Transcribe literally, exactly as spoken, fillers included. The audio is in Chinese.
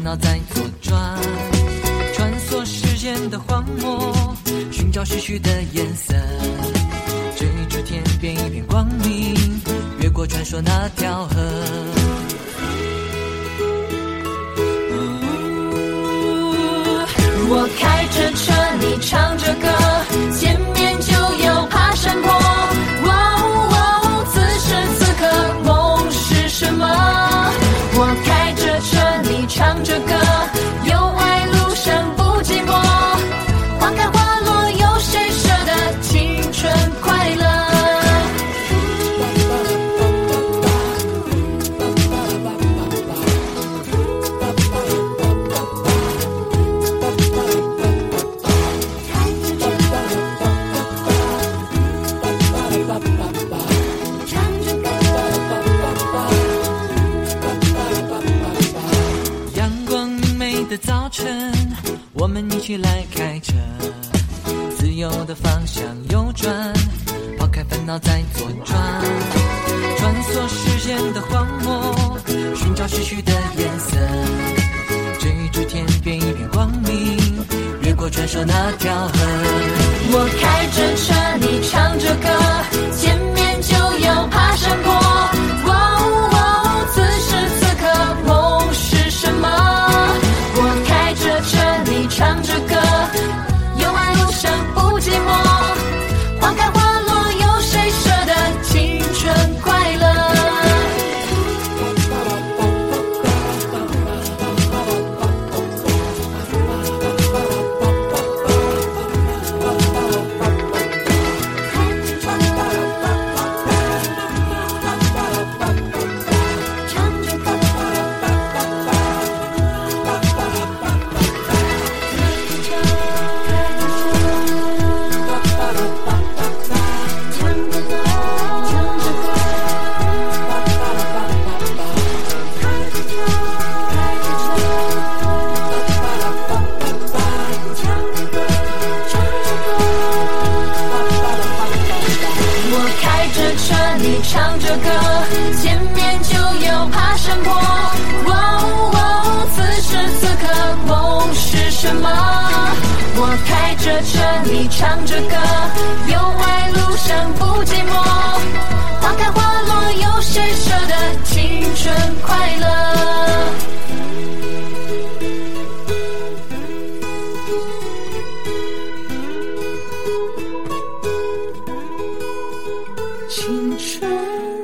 恼在左转，穿梭时间的荒漠，寻找逝去的颜色，追逐天边一片光明，越过传说那条河。 我开着车，你唱着歌，前面就有爬山坡。哇哦哇哦，此时此刻梦是什么？我开着车，你唱着歌，有爱路上不寂寞。花开花落，有谁舍得青春快乐？ 的早晨，我们一起来开车，自由的方向右转，抛开烦恼在左转，穿梭时间的荒漠，寻找逝去的颜色，追逐天边一片光明，越过传说那条河。 我开着车，你唱着歌，前面就有爬山坡。哇哦哇哦，此时此刻梦是什么？我开着车，你唱着歌，有爱路上不寂寞。花开花落，有谁舍得青春快乐？你唱着歌，前面就有爬山坡。哇哦哇哦，此时此刻梦是什么？我开着车，你唱着歌，有爱路上不寂寞。花开花落，有谁舍得青春快乐？青春